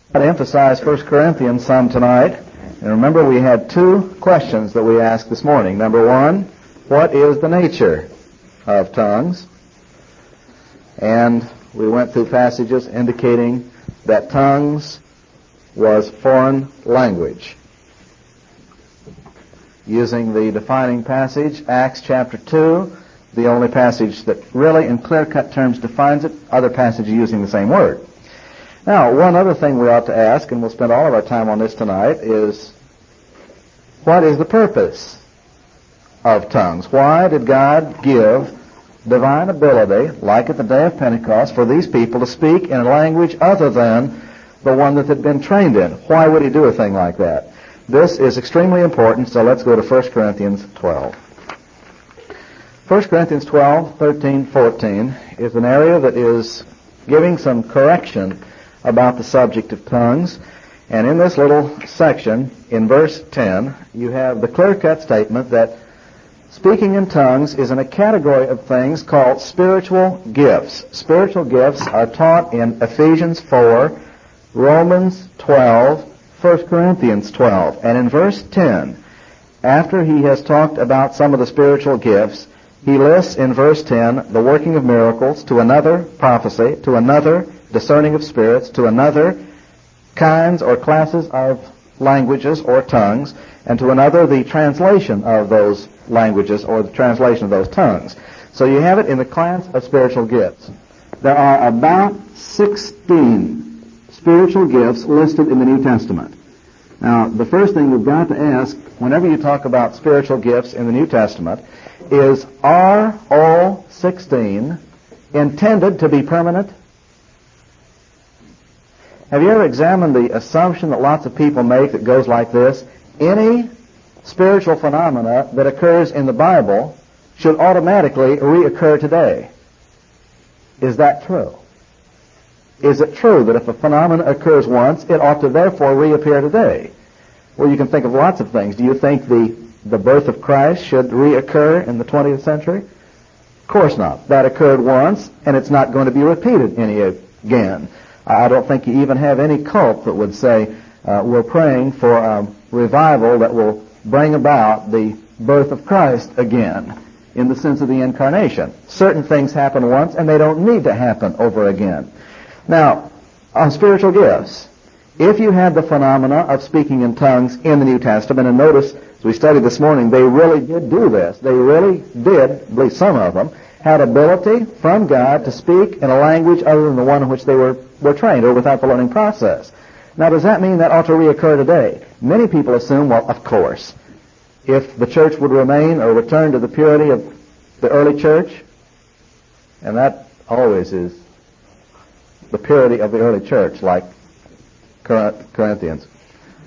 To emphasize 1 Corinthians some tonight. And remember, we had two questions that we asked this morning. Number one, what is the nature of tongues? And we went through passages indicating that tongues was foreign language. Using the defining passage, Acts chapter 2, the only passage that really in clear-cut terms defines it, other passages using the same word. Now, one other thing we ought to ask, and we'll spend all of our time on this tonight, is what is the purpose of tongues? Why did God give divine ability, like at the day of Pentecost, for these people to speak in a language other than the one that they'd been trained in? Why would he do a thing like that? This is extremely important, so let's go to 1 Corinthians 12. 1 Corinthians 12, 13, 14 is an area that is giving some correction about the subject of tongues. And in this little section, in verse 10, you have the clear-cut statement that speaking in tongues is in a category of things called spiritual gifts. Spiritual gifts are taught in Ephesians 4, Romans 12, 1 Corinthians 12. And in verse 10, after he has talked about some of the spiritual gifts, he lists in verse 10 the working of miracles, to another prophecy, to another discerning of spirits, to another kinds or classes of languages or tongues, and to another the translation of those languages or the translation of those tongues. So you have it in the class of spiritual gifts. There are about 16 spiritual gifts listed in the New Testament. Now, the first thing we've got to ask whenever you talk about spiritual gifts in the New Testament is, are all 16 intended to be permanent? Have you ever examined the assumption that lots of people make that goes like this? Any spiritual phenomena that occurs in the Bible should automatically reoccur today. Is that true? Is it true that if a phenomenon occurs once, it ought to therefore reappear today? Well, you can think of lots of things. Do you think the birth of Christ should reoccur in the 20th century? Of course not. That occurred once, and it's not going to be repeated again. I don't think you even have any cult that would say, we're praying for a revival that will bring about the birth of Christ again, in the sense of the incarnation. Certain things happen once, and they don't need to happen over again. Now, on spiritual gifts, if you had the phenomena of speaking in tongues in the New Testament, and notice, as we studied this morning, they really did do this. They really did, at least some of them, had ability from God to speak in a language other than the one in which they were trained, or without the learning process. Now, does that mean that ought to reoccur today? Many people assume, well, of course, if the church would remain or return to the purity of the early church, and that always is the purity of the early church, like Corinthians.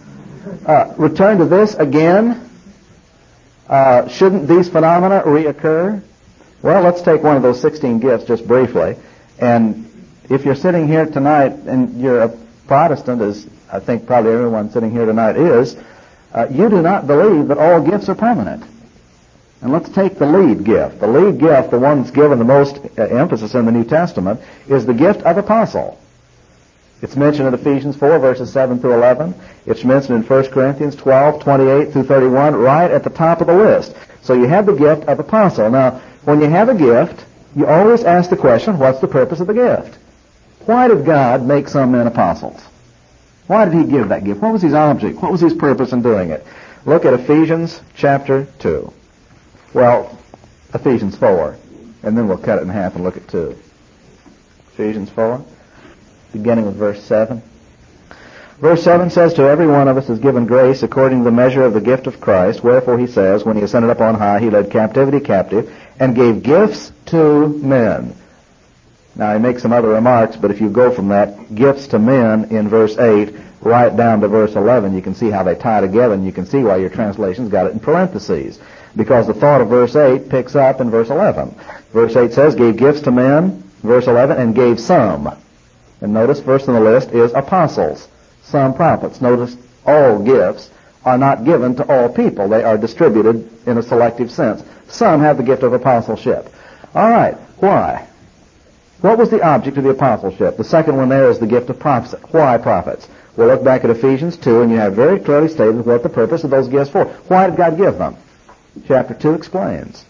Return to this again, shouldn't these phenomena reoccur? Well, let's take one of those 16 gifts just briefly. And if you're sitting here tonight and you're a Protestant, as I think probably everyone sitting here tonight is, you do not believe that all gifts are permanent. And let's take the lead gift. The lead gift, the one that's given the most emphasis in the New Testament, is the gift of apostle. It's mentioned in Ephesians 4, verses 7 through 11. It's mentioned in 1 Corinthians 12, 28 through 31, right at the top of the list. So you have the gift of apostle. Now, when you have a gift, you always ask the question, what's the purpose of the gift? Why did God make some men apostles? Why did he give that gift? What was his object? What was his purpose in doing it? Look at Ephesians chapter 2. Well, Ephesians 4. And then we'll cut it in half and look at 2. Ephesians 4, beginning with verse 7. Verse 7 says, to every one of us is given grace according to the measure of the gift of Christ. Wherefore he says, when he ascended up on high, he led captivity captive and gave gifts to men. Now, he makes some other remarks, but if you go from that, gifts to men in verse 8, right down to verse 11, you can see how they tie together, and you can see why your translation's got it in parentheses. Because the thought of verse 8 picks up in verse 11. Verse 8 says, gave gifts to men, verse 11, and gave some. And notice, first on the list is apostles, some prophets. Notice, all gifts are not given to all people. They are distributed in a selective sense. Some have the gift of apostleship. All right, why? What was the object of the apostleship? The second one there is the gift of prophecy. Why prophets? We'll look back at Ephesians 2, and you have very clearly stated what the purpose of those gifts for. Why did God give them? Chapter 2 explains.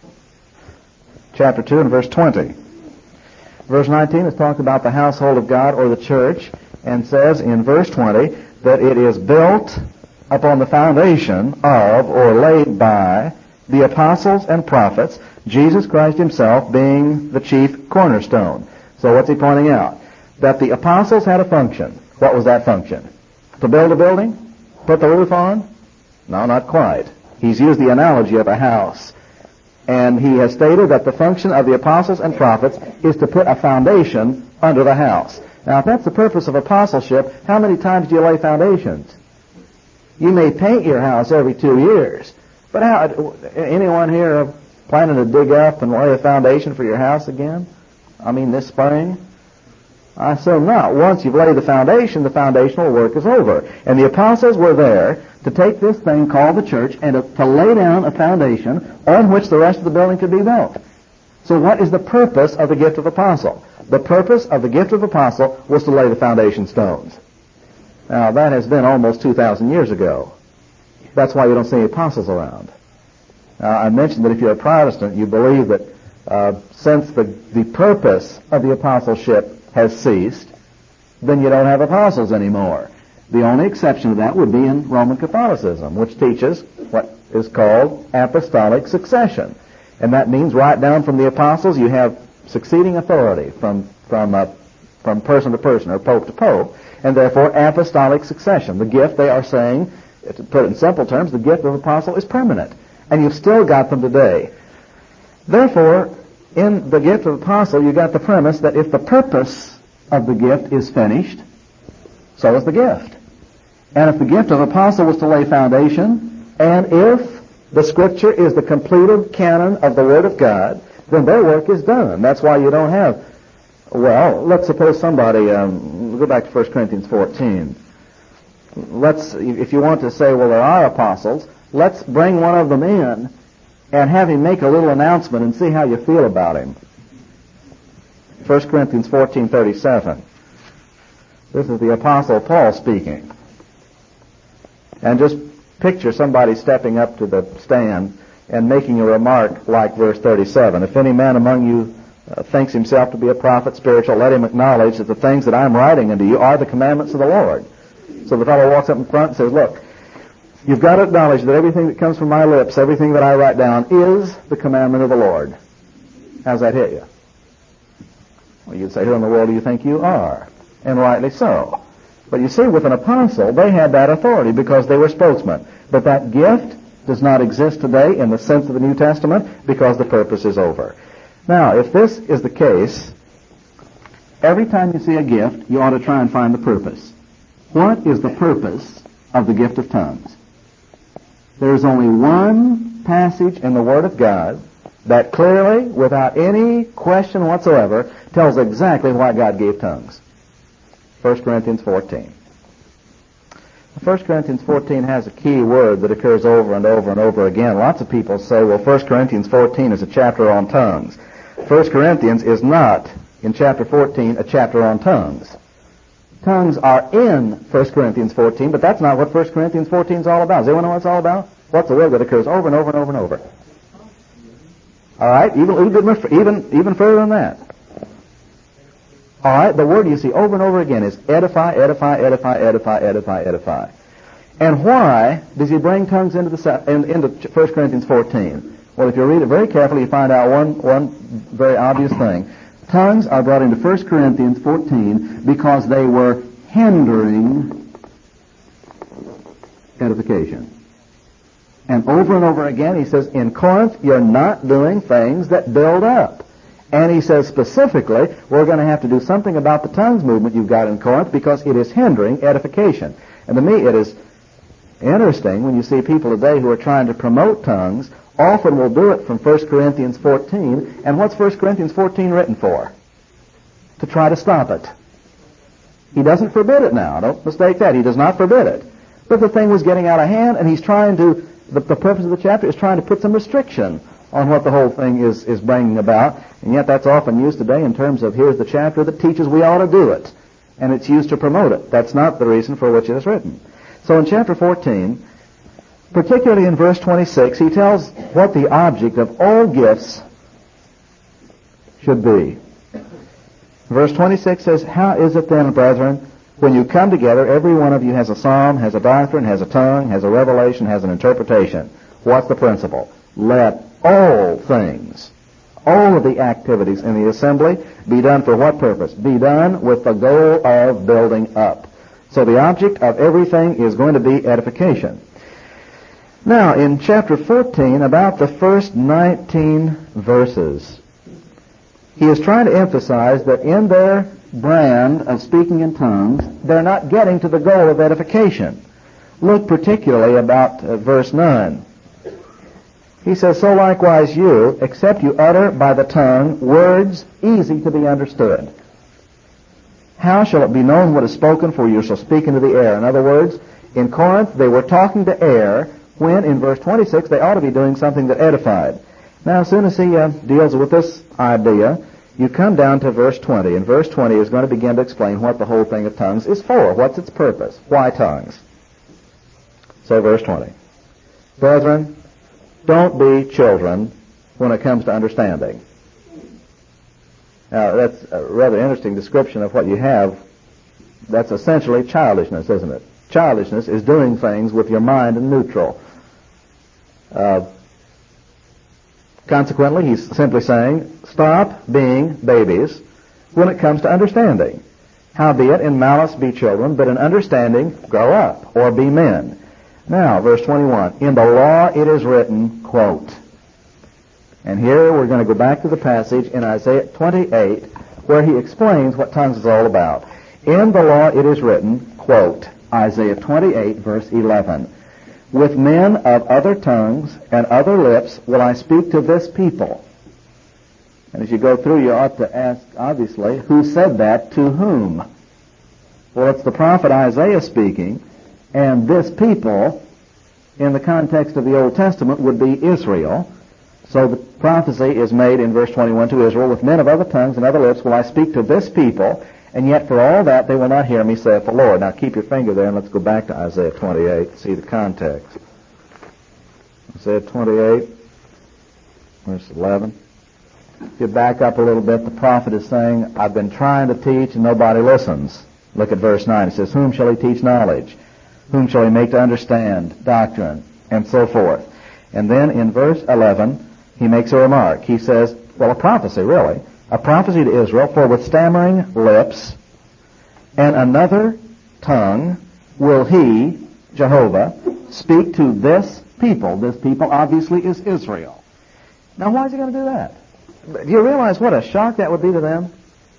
Chapter 2 and verse 20. Verse 19 is talking about the household of God or the church, and says in verse 20 that it is built upon the foundation of or laid by the apostles and prophets, Jesus Christ himself being the chief cornerstone. So what's he pointing out? That the apostles had a function. What was that function? To build a building? Put the roof on? No, not quite. He's used the analogy of a house. And he has stated that the function of the apostles and prophets is to put a foundation under the house. Now, if that's the purpose of apostleship, how many times do you lay foundations? You may paint your house every 2 years. But anyone here planning to dig up and lay a foundation for your house again? I mean, this spring? I assume not. Once you've laid the foundational work is over. And the apostles were there to take this thing called the church and to lay down a foundation on which the rest of the building could be built. So what is the purpose of the gift of apostle? The purpose of the gift of apostle was to lay the foundation stones. Now, that has been almost 2,000 years ago. That's why you don't see any apostles around. Now, I mentioned that if you're a Protestant, you believe that since the purpose of the apostleship has ceased, then you don't have apostles anymore. The only exception to that would be in Roman Catholicism, which teaches what is called apostolic succession. And that means right down from the apostles you have succeeding authority from person to person or pope to pope, and therefore apostolic succession. The gift, they are saying, to put it in simple terms, the gift of apostle is permanent. And you've still got them today. Therefore, in the gift of apostle, you got the premise that if the purpose of the gift is finished, so is the gift. And if the gift of apostle was to lay foundation, and if the Scripture is the completed canon of the Word of God, then their work is done. That's why you don't have, well, let's suppose somebody, go back to 1 Corinthians 14. If you want to say, well, there are apostles, let's bring one of them in and have him make a little announcement and see how you feel about him. 1 Corinthians 14:37. This is the Apostle Paul speaking. And just picture somebody stepping up to the stand and making a remark like verse 37. If any man among you thinks himself to be a prophet spiritual, let him acknowledge that the things that I'm writing unto you are the commandments of the Lord. So the fellow walks up in front and says, look, you've got to acknowledge that everything that comes from my lips, everything that I write down, is the commandment of the Lord. How's that hit you? Well, you'd say, who in the world do you think you are? And rightly so. But you see, with an apostle, they had that authority because they were spokesmen. But that gift does not exist today in the sense of the New Testament because the purpose is over. Now, if this is the case, every time you see a gift, you ought to try and find the purpose. What is the purpose of the gift of tongues? There is only one passage in the Word of God that clearly, without any question whatsoever, tells exactly why God gave tongues. 1 Corinthians 14. 1 Corinthians 14 has a key word that occurs over and over and over again. Lots of people say, well, 1 Corinthians 14 is a chapter on tongues. 1 Corinthians is not, in chapter 14, a chapter on tongues. Tongues are in 1 Corinthians 14, but that's not what 1 Corinthians 14 is all about. Does anyone know what it's all about? What's the word that occurs over and over and over and over? All right, even further than that. All right, the word you see over and over again is edify, edify, edify, edify, edify, edify. And why does he bring tongues into 1 Corinthians 14? Well, if you read it very carefully, you find out one very obvious thing. Tongues are brought into 1 Corinthians 14 because they were hindering edification. And over again he says, in Corinth, you're not doing things that build up. And he says specifically, we're going to have to do something about the tongues movement you've got in Corinth because it is hindering edification. And to me, it is interesting when you see people today who are trying to promote tongues, often will do it from 1 Corinthians 14. And what's 1 Corinthians 14 written for? To try to stop it. He doesn't forbid it now. Don't mistake that. He does not forbid it. But the thing was getting out of hand, and he's trying to, the purpose of the chapter is trying to put some restriction on what the whole thing is bringing about. And yet that's often used today in terms of here's the chapter that teaches we ought to do it. and it's used to promote it. That's not the reason for which it is written. So in chapter 14, particularly in verse 26, he tells what the object of all gifts should be. Verse 26 says, "How is it then, brethren, when you come together, every one of you has a psalm, has a doctrine, has a tongue, has a revelation, has an interpretation?" What's the principle? Let all things, all of the activities in the assembly, be done for what purpose? Be done with the goal of building up. So the object of everything is going to be edification. Now, in chapter 14, about the first 19 verses, he is trying to emphasize that in their brand of speaking in tongues, they're not getting to the goal of edification. Look particularly about verse 9. He says, "So likewise you, except you utter by the tongue words easy to be understood. How shall it be known what is spoken, for you shall speak into the air?" In other words, in Corinth, they were talking to air, when in verse 26 they ought to be doing something that edified. Now, as soon as he deals with this idea, you come down to verse 20, and verse 20 is going to begin to explain what the whole thing of tongues is for. What's its purpose? Why tongues? So verse 20. "Brethren, don't be children when it comes to understanding." Now, that's a rather interesting description of what you have. That's essentially childishness, isn't it? Childishness is doing things with your mind in neutral. Consequently, he's simply saying, stop being babies when it comes to understanding. "Howbeit in malice be children, but in understanding grow up," or be men. Now, verse 21, "In the law it is written," quote. And here we're going to go back to the passage in Isaiah 28 where he explains what tongues is all about. "In the law it is written," quote, Isaiah 28 verse 11, "With men of other tongues and other lips will I speak to this people." And as you go through, you ought to ask, obviously, who said that to whom? Well, it's the prophet Isaiah speaking, and this people, in the context of the Old Testament, would be Israel. So the prophecy is made in verse 21 to Israel, "With men of other tongues and other lips will I speak to this people, and yet for all that they will not hear me, saith the Lord." Now keep your finger there, and let's go back to Isaiah 28 to see the context. Isaiah 28, verse 11. If you back up a little bit, the prophet is saying, "I've been trying to teach and nobody listens." Look at verse 9. It says, "Whom shall he teach knowledge? Whom shall he make to understand doctrine?" And so forth. And then in verse 11, he makes a remark. He says, well, a prophecy, really. A prophecy to Israel, "For with stammering lips and another tongue will he," Jehovah, "speak to this people." This people obviously is Israel. Now, why is he going to do that? Do you realize what a shock that would be to them?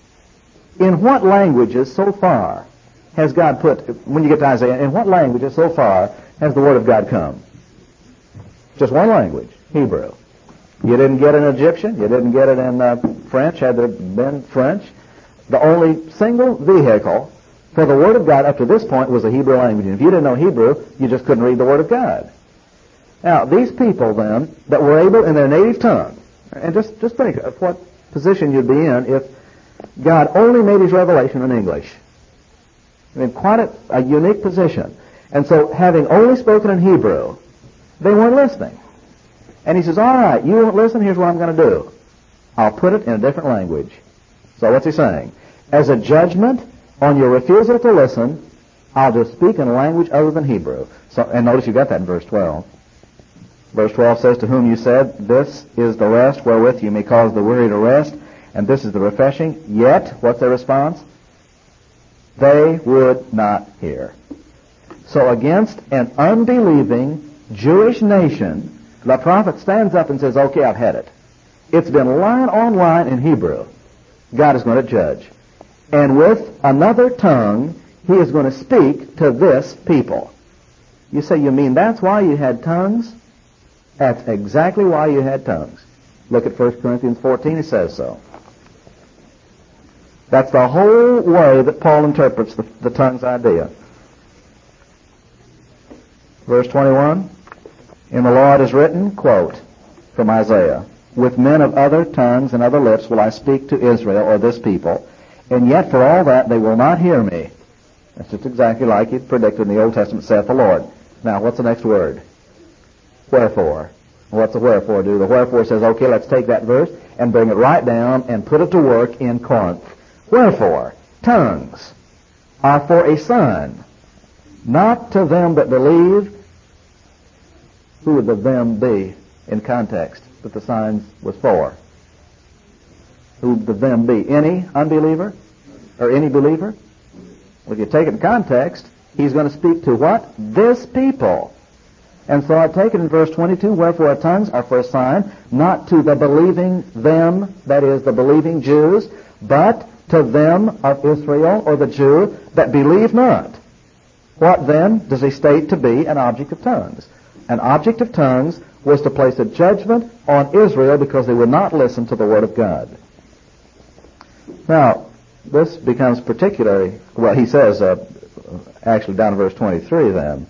In what languages so far has God put, when you get to Isaiah, in what languages so far has the Word of God come? Just one language, Hebrew. You didn't get an Egyptian. You didn't get it in French, had there been French. The only single vehicle for the Word of God up to this point was the Hebrew language. And if you didn't know Hebrew, you just couldn't read the Word of God. Now, these people then, that were able in their native tongue, and just think of what position you'd be in if God only made his revelation in English. I mean, quite a unique position. And so, having only spoken in Hebrew, they weren't listening. And he says, all right, you won't listen, here's what I'm going to do. I'll put it in a different language. So what's he saying? As a judgment on your refusal to listen, I'll just speak in a language other than Hebrew. So, and notice you got that in verse 12. Verse 12 says, "To whom you said, this is the rest wherewith you may cause the weary to rest, and this is the refreshing. Yet," what's their response? "They would not hear." So against an unbelieving Jewish nation, the prophet stands up and says, okay, I've had it. It's been line on line in Hebrew. God is going to judge. And with another tongue, he is going to speak to this people. You say, you mean that's why you had tongues? That's exactly why you had tongues. Look at 1 Corinthians 14, it says so. That's the whole way that Paul interprets the tongues idea. Verse 21, "In the law it is written," quote, from Isaiah, "With men of other tongues and other lips will I speak to Israel," or this people, and yet for all that they will not hear me. That's just exactly like he predicted in the Old Testament, saith the Lord. Now, what's the next word? Wherefore. What's the wherefore do? The wherefore says, okay, let's take that verse and bring it right down and put it to work in Corinth. Wherefore, tongues are for a sign, not to them that believe. Who would the them be in context that the sign was for? Who would the them be? Any unbeliever? Or any believer? Well, if you take it in context, he's going to speak to what? This people. And so I take it in verse 22, wherefore tongues are for a sign, not to the believing them, that is, the believing Jews, but to them of Israel, or the Jew, that believe not. What then does he state to be an object of tongues? An object of tongues was to place a judgment on Israel because they would not listen to the Word of God. Now, this becomes particularly, well, he says, actually down in verse 23 then,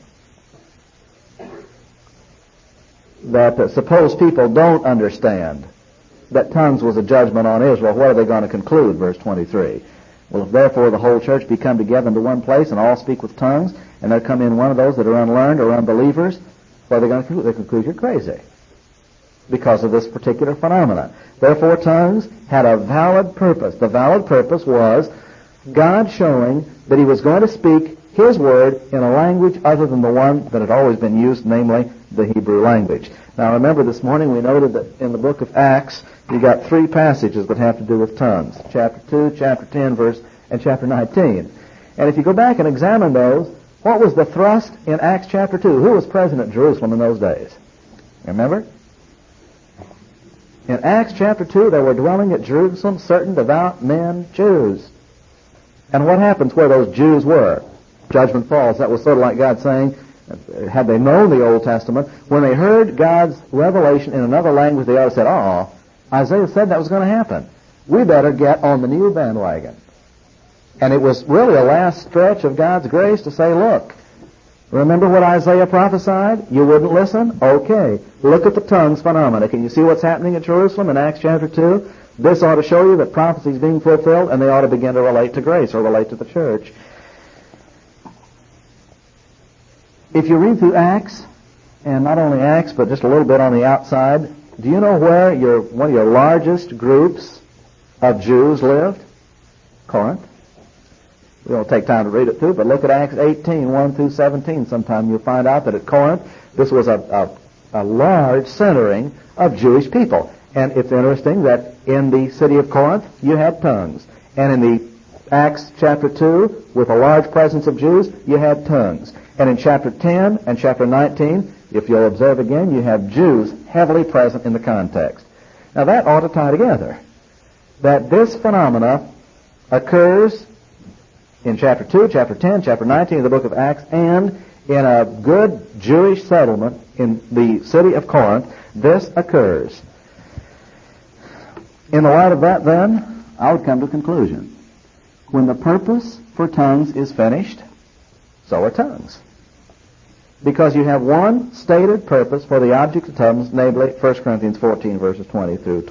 that suppose people don't understand that tongues was a judgment on Israel, what are they going to conclude, verse 23? Well, if therefore the whole church be come together into one place and all speak with tongues, and there come in one of those that are unlearned or unbelievers, what are they going to conclude? They conclude you're crazy because of this particular phenomena. Therefore, tongues had a valid purpose. The valid purpose was God showing that he was going to speak his word in a language other than the one that had always been used, namely the Hebrew language. Now remember, this morning we noted that in the book of Acts you got 3 passages that have to do with tongues. Chapter 2, chapter 10, and chapter 19. And if you go back and examine those, what was the thrust in Acts chapter 2? Who was president at Jerusalem in those days? Remember? In Acts chapter 2, there were dwelling at Jerusalem certain devout men, Jews. And what happens where those Jews were? Judgment falls. That was sort of like God saying, had they known the Old Testament, when they heard God's revelation in another language, they ought to have said, Isaiah said that was going to happen. We better get on the new bandwagon. And it was really a last stretch of God's grace to say, look, remember what Isaiah prophesied? You wouldn't listen? Okay. Look at the tongues phenomena. Can you see what's happening at Jerusalem in Acts chapter 2? This ought to show you that prophecy is being fulfilled, and they ought to begin to relate to grace or relate to the church. If you read through Acts, and not only Acts, but just a little bit on the outside, do you know where one of your largest groups of Jews lived? Corinth. We don't take time to read it through, but look at Acts 18, 1 through 17. Sometime you'll find out that at Corinth, this was a large centering of Jewish people. And it's interesting that in the city of Corinth, you had tongues. And in the Acts chapter 2, with a large presence of Jews, you had tongues. And in chapter 10 and chapter 19, if you'll observe again, you have Jews heavily present in the context. Now that ought to tie together. That this phenomena occurs in chapter 2, chapter 10, chapter 19 of the book of Acts, and in a good Jewish settlement in the city of Corinth, this occurs. In the light of that, then, I would come to a conclusion. When the purpose for tongues is finished, so are tongues. Because you have one stated purpose for the object of tongues, namely 1 Corinthians 14, verses 20 through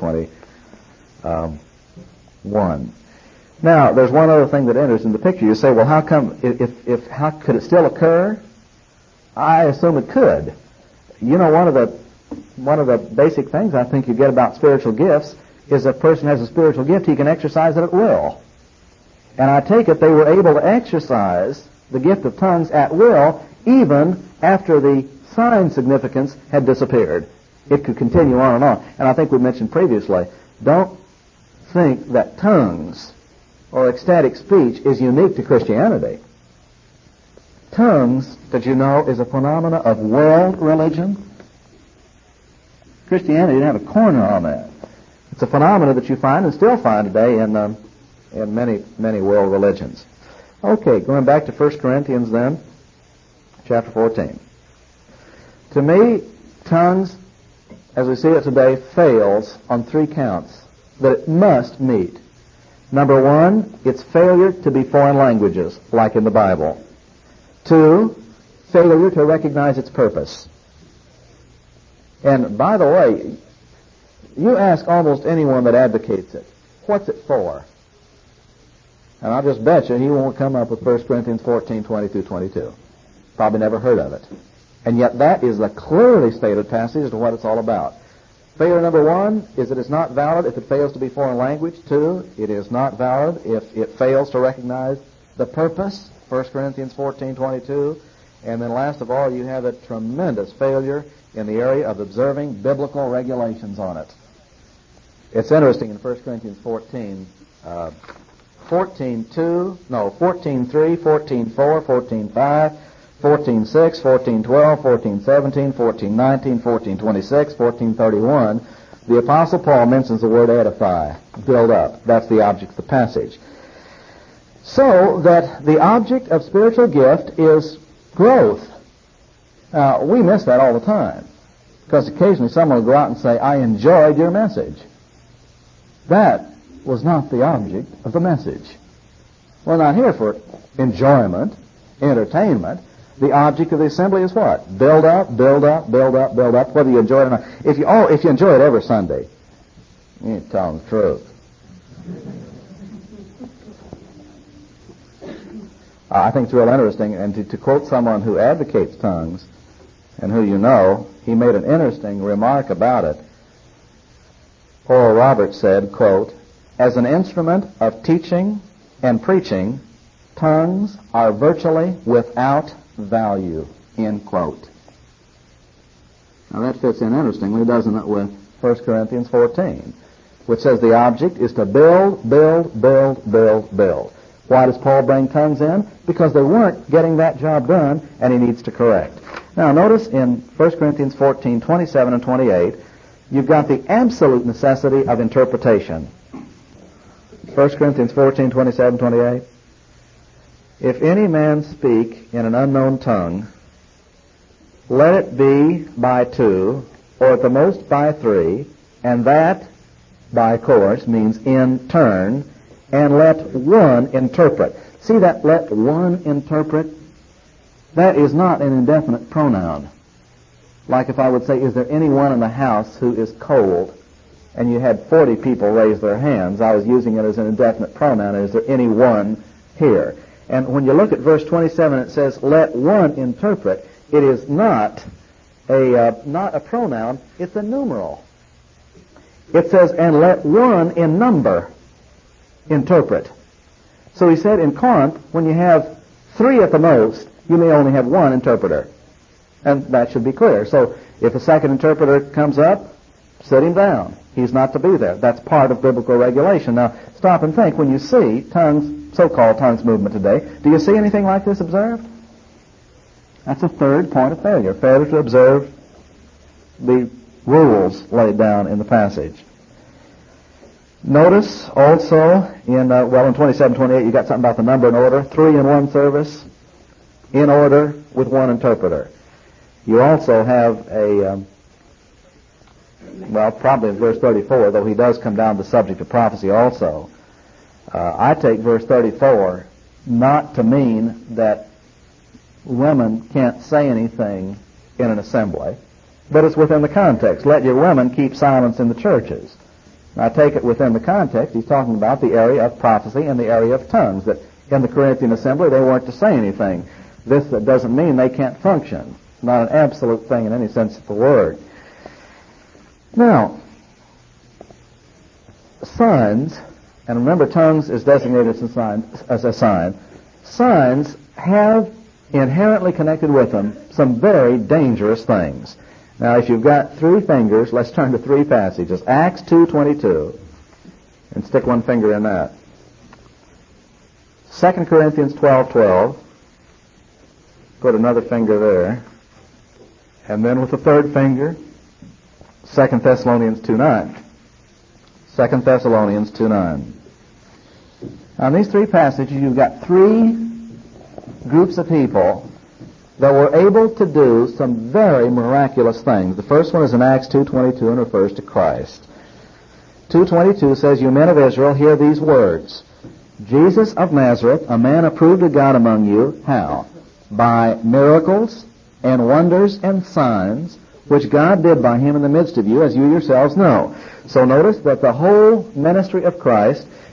21. Now, there's one other thing that enters in the picture. You say, well, how come, how could it still occur? I assume it could. You know, one of the basic things I think you get about spiritual gifts is if a person has a spiritual gift, he can exercise it at will. And I take it they were able to exercise the gift of tongues at will even after the sign significance had disappeared. It could continue on and on. And I think we mentioned previously, don't think that tongues or ecstatic speech is unique to Christianity. Tongues, did you know, is a phenomena of world religion. Christianity didn't have a corner on that. It's a phenomena that you find and still find today in many world religions. Okay, going back to 1 Corinthians then, chapter 14. To me, tongues, as we see it today, fails on 3 counts that it must meet. Number 1, its failure to be foreign languages, like in the Bible. 2, failure to recognize its purpose. And by the way, you ask almost anyone that advocates it, what's it for? And I'll just bet you he won't come up with 1 Corinthians 14, 20 through 22. Probably never heard of it. And yet that is a clearly stated passage as to what it's all about. Failure number one is it is not valid if it fails to be foreign language. Two, it is not valid if it fails to recognize the purpose, 1 Corinthians 14, 22. And then last of all, you have a tremendous failure in the area of observing biblical regulations on it. It's interesting in 1 Corinthians 14, 14.2, no, 14.3, 14.4, 14.5, 14.6, 14.12, 14.17, 14.19, 14.26, 14.31, the Apostle Paul mentions the word edify, build up. That's the object of the passage. So that the object of spiritual gift is growth. Now, we miss that all the time, because occasionally someone will go out and say, I enjoyed your message. That was not the object of the message. We're not here for enjoyment, entertainment. The object of the assembly is what? Build up, build up, build up, build up, whether you enjoy it or not. If you enjoy it every Sunday, you ain't telling the truth. I think it's real interesting, and to quote someone who advocates tongues, and who you know, he made an interesting remark about it. Oral Roberts said, quote, as an instrument of teaching and preaching, tongues are virtually without value, end quote. Now that fits in interestingly, doesn't it, with 1 Corinthians 14, which says the object is to build, build, build, build, build. Why does Paul bring tongues in? Because they weren't getting that job done, and he needs to correct. Now notice in 1 Corinthians 14, 27 and 28, you've got the absolute necessity of interpretation. 1 Corinthians 14, 27, 28. If any man speak in an unknown tongue, let it be by two, or at the most by three, and that, by course, means in turn, and let one interpret. See that let one interpret? That is not an indefinite pronoun. Like if I would say, is there anyone in the house who is cold? And you had 40 people raise their hands. I was using it as an indefinite pronoun. Is there anyone here? And when you look at verse 27, it says, let one interpret. It is not a pronoun. It's a numeral. It says, and let one in number interpret. So he said in Corinth, when you have 3 at the most, you may only have 1 interpreter. And that should be clear. So if a second interpreter comes up, sit him down. He's not to be there. That's part of biblical regulation. Now, stop and think. When you see tongues, so-called tongues movement today, do you see anything like this observed? That's a third point of failure. Failure to observe the rules laid down in the passage. Notice also in 27, 28, you got something about the number and order. 3 in one service, in order with 1 interpreter. You also have probably in verse 34, though he does come down to the subject of prophecy also. I take verse 34 not to mean that women can't say anything in an assembly, but it's within the context. Let your women keep silence in the churches. Now, I take it within the context. He's talking about the area of prophecy and the area of tongues, that in the Corinthian assembly they weren't to say anything. This doesn't mean they can't function. It's not an absolute thing in any sense of the word. Now, signs, and remember tongues is designated as a sign. Signs have inherently connected with them some very dangerous things. Now, if you've got 3 fingers, let's turn to 3 passages. Acts 2:22, and stick 1 finger in that. 2 Corinthians 12:12, put another finger there. And then with the 3rd finger, 2 Thessalonians 2:9. 2 Thessalonians 2:9. Now, in these 3 passages, you've got 3 groups of people that were able to do some very miraculous things. The first one is in Acts 2:22 and refers to Christ. 2:22 says, you men of Israel, hear these words. Jesus of Nazareth, a man approved of God among you, how? By miracles and wonders and signs, which God did by him in the midst of you, as you yourselves know. So notice that the whole ministry of Christ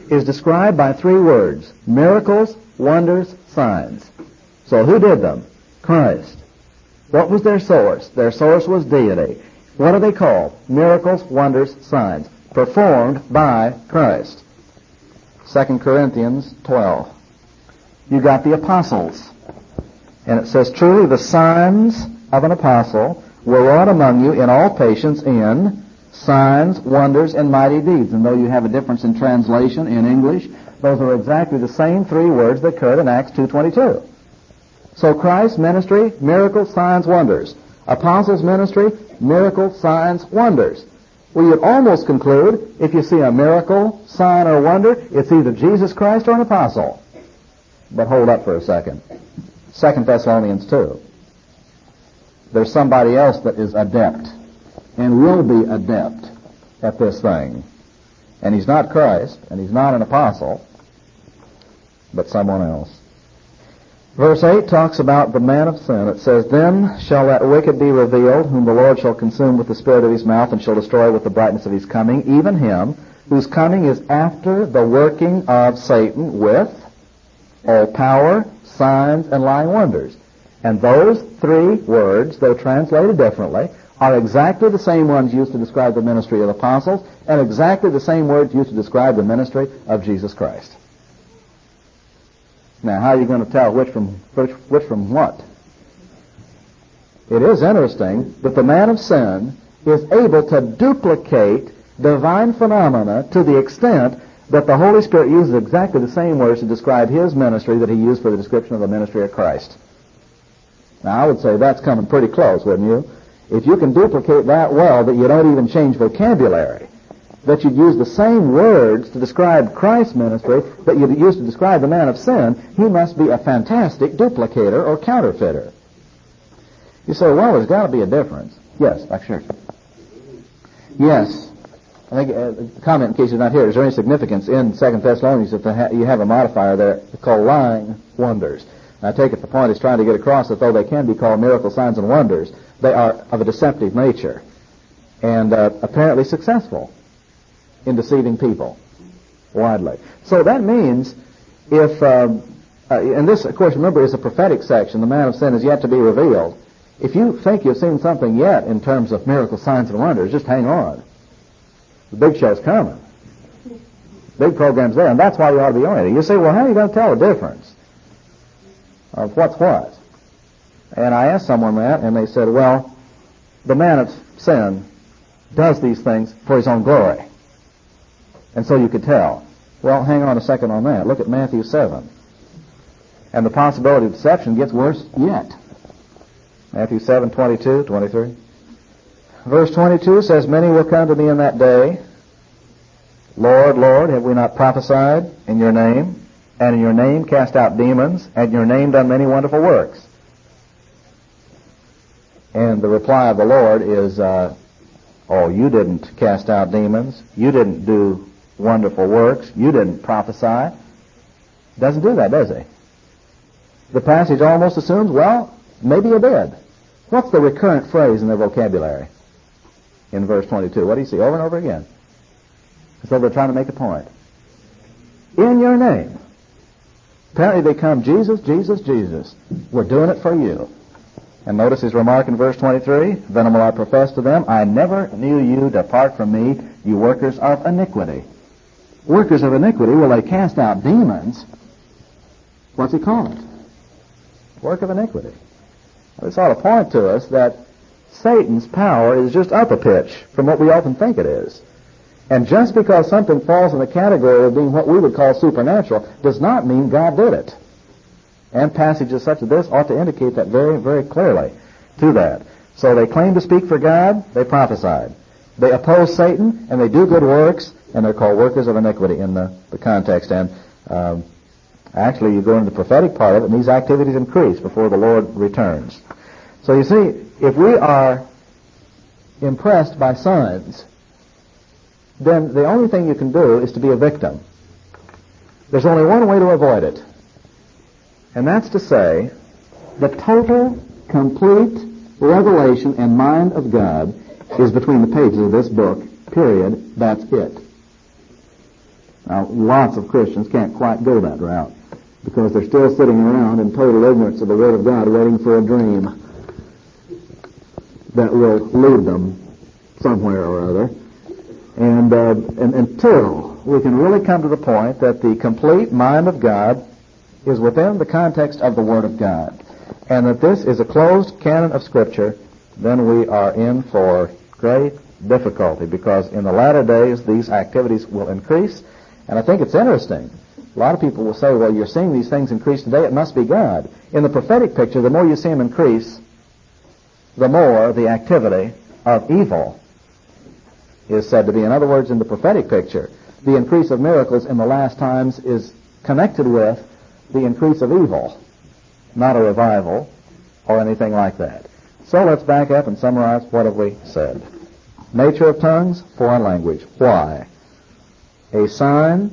is described by three words: miracles, wonders, signs. So who did them? Christ. What was their source? Their source was deity. What are they called? Miracles, wonders, signs. Performed by Christ. 2 Corinthians 12. You got the apostles. And it says, truly the signs of an apostle were wrought among you in all patience in signs, wonders, and mighty deeds. And though you have a difference in translation in English, those are exactly the same three words that occurred in Acts 2:22. So Christ's ministry, miracles, signs, wonders. Apostles' ministry, miracles, signs, wonders. Well, you'd almost conclude, if you see a miracle, sign, or wonder, it's either Jesus Christ or an apostle. But hold up for a second. 2 Thessalonians 2. There's somebody else that is adept and will be adept at this thing. And he's not Christ, and he's not an apostle, but someone else. Verse 8 talks about the man of sin. It says, then shall that wicked be revealed, whom the Lord shall consume with the spirit of his mouth, and shall destroy with the brightness of his coming, even him whose coming is after the working of Satan with all power, signs, and lying wonders. And those three words, though translated differently, are exactly the same ones used to describe the ministry of the apostles, and exactly the same words used to describe the ministry of Jesus Christ. Now, how are you going to tell which from what? It is interesting that the man of sin is able to duplicate divine phenomena to the extent that the Holy Spirit uses exactly the same words to describe his ministry that he used for the description of the ministry of Christ. Now, I would say that's coming pretty close, wouldn't you? If you can duplicate that well that you don't even change vocabulary, that you'd use the same words to describe Christ's ministry that you'd use to describe the man of sin, he must be a fantastic duplicator or counterfeiter. You say, well, there's got to be a difference. Yes, Dr. Schertz. Yes. I think, comment in case you're not here, is there any significance in 2 Thessalonians if you have a modifier there called lying wonders? And I take it the point is trying to get across that though they can be called miracle signs and wonders, they are of a deceptive nature and apparently successful in deceiving people widely. So that means if, and this, of course, remember, is a prophetic section. The man of sin is yet to be revealed. If you think you've seen something yet in terms of miracle signs and wonders, just hang on. The big show's coming. Big program's there, and that's why you ought to be on it. You say, well, how are you going to tell the difference of what's what? And I asked someone that, and they said, well, the man of sin does these things for his own glory. And so you could tell. Well, hang on a second on that. Look at Matthew 7. And the possibility of deception gets worse yet. Matthew 7, 22, 23. Verse 22 says, many will come to me in that day, Lord, Lord, have we not prophesied in your name, and in your name cast out demons, and in your name done many wonderful works? And the reply of the Lord is, oh, you didn't cast out demons, you didn't do wonderful works, you didn't prophesy. Doesn't do that, does he? The passage almost assumes, well, maybe you did. What's the recurrent phrase in their vocabulary in verse 22? What do you see over and over again? As though they're trying to make a point. In your name. Apparently they come, Jesus, Jesus, Jesus. We're doing it for you. And notice his remark in verse 23, then will I profess to them, I never knew you, depart from me, you workers of iniquity. Workers of iniquity, will they cast out demons? What's he call it? Work of iniquity. Well, this ought to point to us that Satan's power is just up a pitch from what we often think it is. And just because something falls in the category of being what we would call supernatural does not mean God did it. And passages such as this ought to indicate that very, very clearly to that. So they claim to speak for God, they prophesied. They oppose Satan, and they do good works, and they're called workers of iniquity in the context. And actually, you go into the prophetic part of it, and these activities increase before the Lord returns. So you see, if we are impressed by signs, then the only thing you can do is to be a victim. There's only one way to avoid it. And that's to say, the total, complete revelation and mind of God is between the pages of this book, period. That's it. Now, lots of Christians can't quite go that route because they're still sitting around in total ignorance of the Word of God waiting for a dream that will lead them somewhere or other. And until we can really come to the point that the complete mind of God is within the context of the Word of God, and that this is a closed canon of Scripture, then we are in for great difficulty, because in the latter days these activities will increase. And I think it's interesting. A lot of people will say, well, you're seeing these things increase today, it must be God. In the prophetic picture, the more you see them increase, the more the activity of evil is said to be. In other words, in the prophetic picture, the increase of miracles in the last times is connected with the increase of evil, not a revival or anything like that. So let's back up and summarize what have we said. Nature of tongues, foreign language. Why? A sign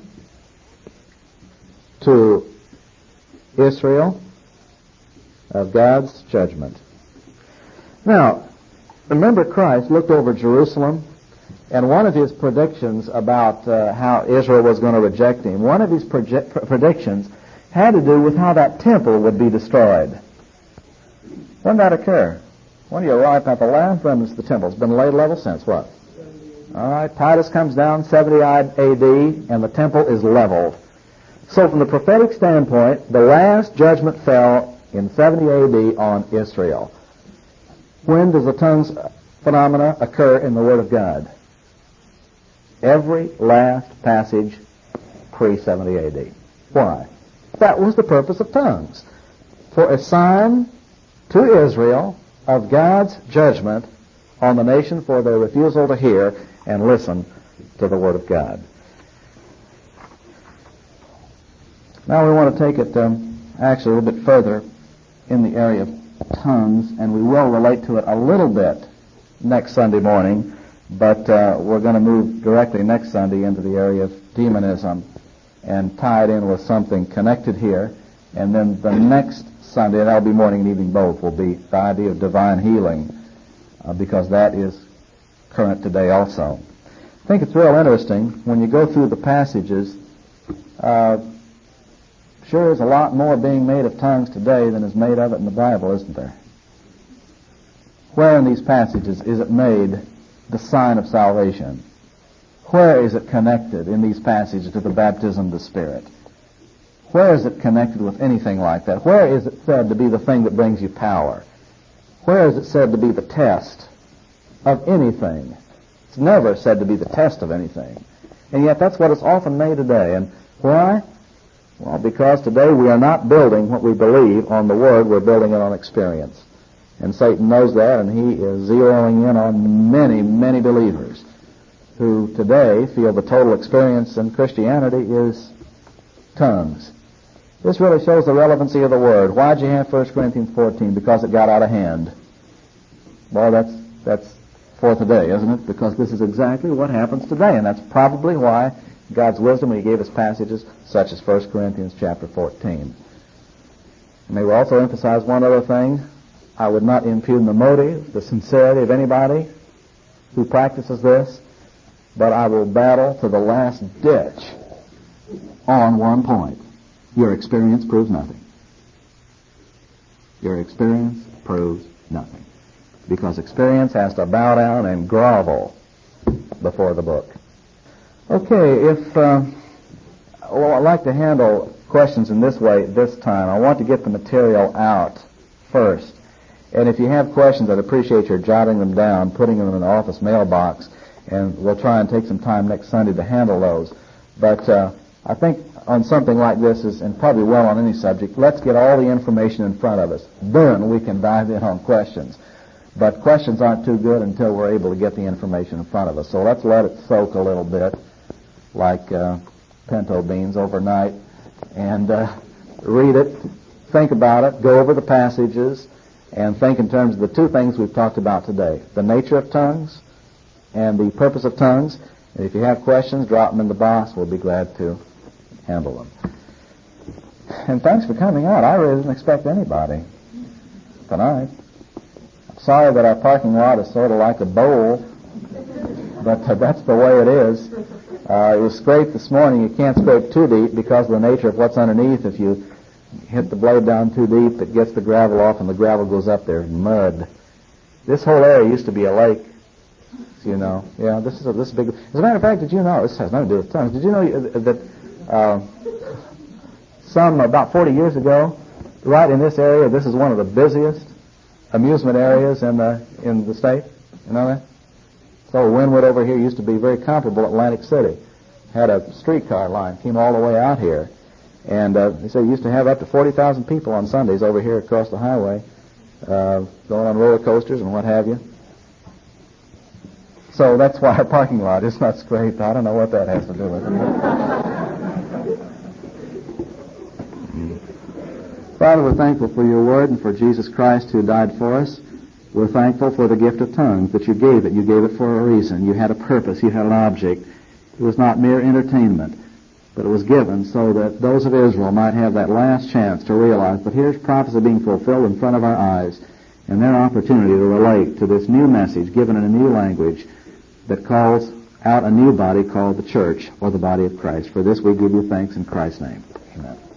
to Israel of God's judgment. Now, remember Christ looked over Jerusalem, and one of his predictions about how Israel was going to reject him, one of his predictions had to do with how that temple would be destroyed. When did that occur? When you arrive at the last remnants of the temple. It's been laid level since what? All right, Titus comes down 70 A.D., and the temple is leveled. So from the prophetic standpoint, the last judgment fell in 70 A.D. on Israel. When does the tongues phenomena occur in the Word of God? Every last passage pre-70 A.D. Why? That was the purpose of tongues. For a sign to Israel of God's judgment on the nation for their refusal to hear and listen to the Word of God. Now we want to take it actually a little bit further in the area of tongues, and we will relate to it a little bit next Sunday morning, but we're going to move directly next Sunday into the area of demonism and tie it in with something connected here, and then the next Sunday, and that'll be morning and evening both, will be the idea of divine healing, because that is current today also. I think it's real interesting when you go through the passages. Sure is a lot more being made of tongues today than is made of it in the Bible, isn't there? Where in these passages is it made the sign of salvation? Where is it connected in these passages to the baptism of the Spirit? Where is it connected with anything like that? Where is it said to be the thing that brings you power? Where is it said to be the test of anything? It's never said to be the test of anything. And yet that's what it's often made today. And why? Well, because today we are not building what we believe on the Word, we're building it on experience. And Satan knows that, and he is zeroing in on many, many believers who today feel the total experience in Christianity is tongues. This really shows the relevancy of the Word. Why'd you have 1 Corinthians 14? Because it got out of hand. Well, that's for today, isn't it? Because this is exactly what happens today, and that's probably why God's wisdom, when he gave us passages such as 1 Corinthians chapter 14. And they will also emphasize one other thing. I would not impugn the motive, the sincerity of anybody who practices this, but I will battle to the last ditch on one point. Your experience proves nothing. Your experience proves nothing. Because experience has to bow down and grovel before the book. Okay, I'd like to handle questions in this way this time. I want to get the material out first. And if you have questions, I'd appreciate your jotting them down, putting them in the office mailbox, and we'll try and take some time next Sunday to handle those. But I think on something like this, and probably well on any subject, let's get all the information in front of us. Then we can dive in on questions. But questions aren't too good until we're able to get the information in front of us. So let's let it soak a little bit, like pinto beans overnight, and read it, think about it, go over the passages, and think in terms of the two things we've talked about today, the nature of tongues and the purpose of tongues. And if you have questions, drop them in the box. We'll be glad to handle them. And thanks for coming out. I really didn't expect anybody tonight. I'm sorry that our parking lot is sort of like a bowl, but that's the way it is. It was scraped this morning. You can't scrape too deep because of the nature of what's underneath. If you hit the blade down too deep, it gets the gravel off, and the gravel goes up there. Mud. This whole area used to be a lake. So you know. Yeah, this is big. As a matter of fact, did you know, this has nothing to do with tongues, did you know that some about 40 years ago, right in this area, this is one of the busiest amusement areas in the state? You know that? So Wynwood over here used to be very comparable to Atlantic City. Had a streetcar line, came all the way out here. And they say used to have up to 40,000 people on Sundays over here across the highway, going on roller coasters and what have you. So that's why our parking lot is not scraped. I don't know what that has to do with it. Father, we're thankful for your word and for Jesus Christ who died for us. We're thankful for the gift of tongues, that you gave it. You gave it for a reason. You had a purpose. You had an object. It was not mere entertainment, but it was given so that those of Israel might have that last chance to realize, but here's prophecy being fulfilled in front of our eyes, and their opportunity to relate to this new message given in a new language that calls out a new body called the church, or the body of Christ. For this we give you thanks in Christ's name. Amen.